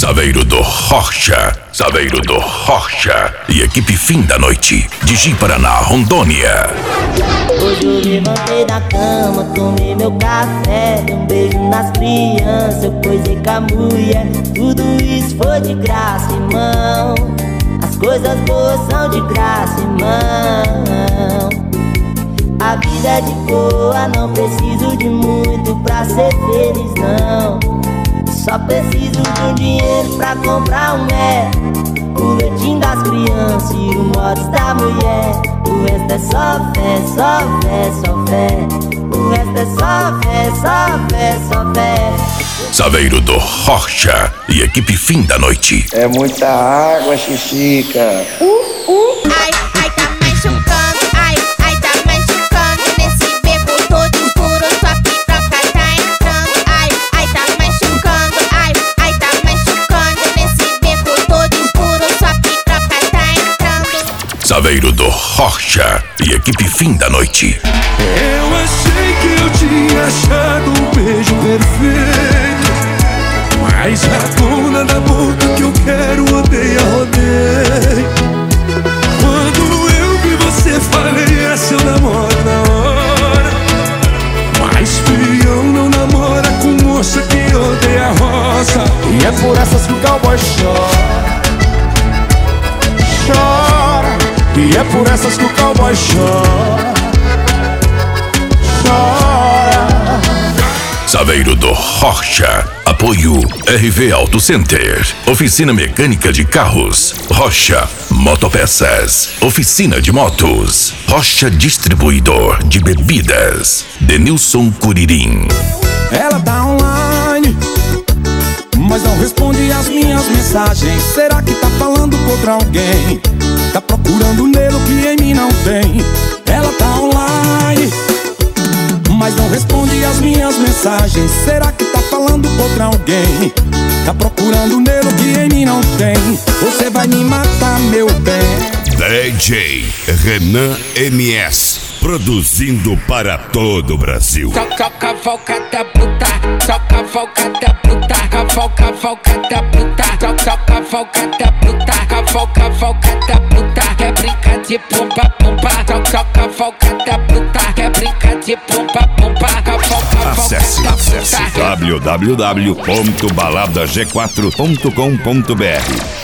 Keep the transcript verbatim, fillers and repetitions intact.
Saveiro do Rocha, Saveiro do Rocha e equipe Fim da Noite, de Ji-Paraná, Rondônia. Hoje eu levantei da cama, tomei meu café, dei um beijo nas crianças, eu coisei com a mulher. Tudo isso foi de graça, irmão. As coisas boas são de graça, irmão. A vida é de boa, não preciso de muito pra ser feliz, não. Só preciso de um dinheiro pra comprar um é, o leitinho das crianças e o modos da mulher. O resto é só fé, só fé, só fé. O resto é só fé, só fé, só fé. Saveiro do Rocha e equipe Fim da Noite. É muita água, Xixica. Uh, uh. Ai, ai, tá machucando. Ai, ai, tá machucando. Nesse beco todo escuro, sua piroca tá entrando. Ai, ai, tá machucando. Ai, ai, tá machucando. Nesse beco todo escuro, sua piroca tá entrando. Saveiro do Rocha e equipe Fim da Noite. Eu achei que eu tinha achado um beijo perfeito, mas a dona da boca que eu quero odeia, odeia. Quando eu vi você, falei, essa eu namoro na hora. Mas fião não namora com moça que odeia roça. E é por essas que o cowboy chora, chora. E é por essas que o cowboy chora, chora. Saveiro do Rocha. Apoio R V Auto Center, Oficina Mecânica de Carros, Rocha Motopeças, Oficina de Motos, Rocha Distribuidor de Bebidas, Denilson Curirim. Ela tá online, mas não responde as minhas mensagens. Será que tá falando contra alguém? Tá procurando nele que em mim não tem. Ela tá online, mas não responde as minhas mensagens. Será que tá falando contra alguém? Tá procurando nele que em mim não tem. Você vai me matar, meu bem. D J Renan M S, produzindo para todo o Brasil. Toca cavalcada bruta, toca cavalcada bruta, cavalca cavalcada bruta, toca cavalcada bruta, cavalca cavalcada bruta, quer brincar de pompa pompa, toca cavalcada bruta, quer brincar de pompa pompa, cavalca Acesse, acesse w w w ponto balada g quatro ponto com ponto b r.